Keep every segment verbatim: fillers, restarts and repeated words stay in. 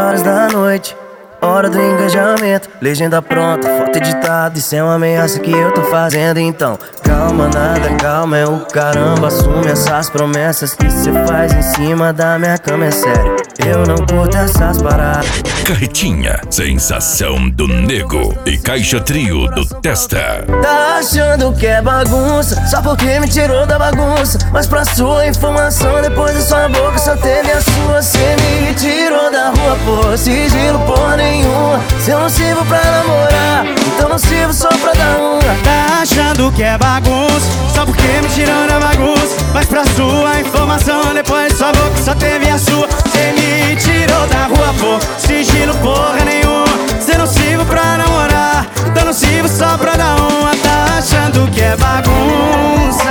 horas da noite, hora do engajamento. Legenda pronta, foto editada, isso é uma ameaça que eu tô fazendo. Então, calma, nada, calma, é o caramba. Assume essas promessas que cê faz em cima da minha cama, é sério. Eu não curto essas paradas. Carretinha, sensação do nego e Caixa Trio do Testa. Tá achando que é bagunça, só porque me tirou da bagunça. Mas pra sua informação, depois da sua boca só teve a sua. Cê me tirou da rua, por sigilo, porra nenhuma. Se eu não sirvo pra namorar, então não sirvo só pra dar uma. Tá achando que é bagunça, só porque me tirou da bagunça. Mas pra sua informação, depois da sua boca só teve a sua. Cê me tirou da rua, pô, sigilo porra nenhuma. Cê não sirvo pra namorar, então não sirvo só pra dar uma. Tá achando que é bagunça.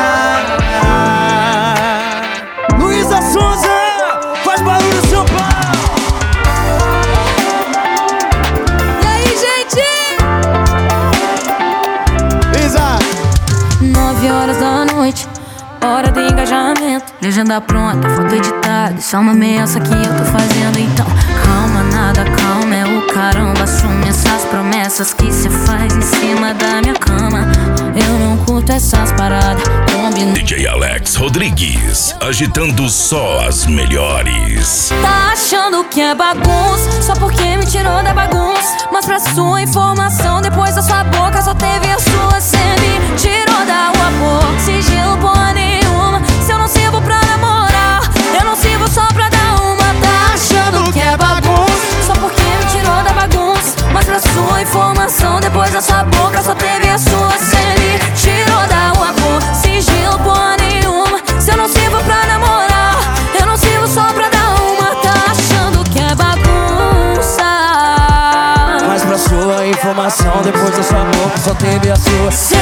Luísa Sonza, faz barulho no seu pau. E aí, gente? Isa. Nove horas da noite, hora do engajamento. Legenda pronta, foto editada, isso é uma ameaça que eu tô fazendo. Então, calma, nada, calma, é o caramba. Assume essas promessas que cê faz em cima da minha cama. Eu não curto essas paradas, combina. D J Alex Rodrigues, agitando só as melhores. Tá achando que é bagunça, só porque me tirou da bagunça. Mas pra sua informação, depois da sua boca só teve a sua. Cê me tirou da rua, pô, sigilo porra nenhuma. Se eu não sirvo pra namorar, eu não sirvo só pra dar uma. Tá achando que é bagunça, só porque me tirou da bagunça. Mas pra sua informação, depois da sua boca só teve a sua. Cê me tirou da rua, pô, sigilo porra nenhuma. Se eu não sirvo pra namorar, eu não sirvo só pra dar uma. Tá achando que é bagunça, Mas pra sua informação, depois da sua boca só teve a sua. cê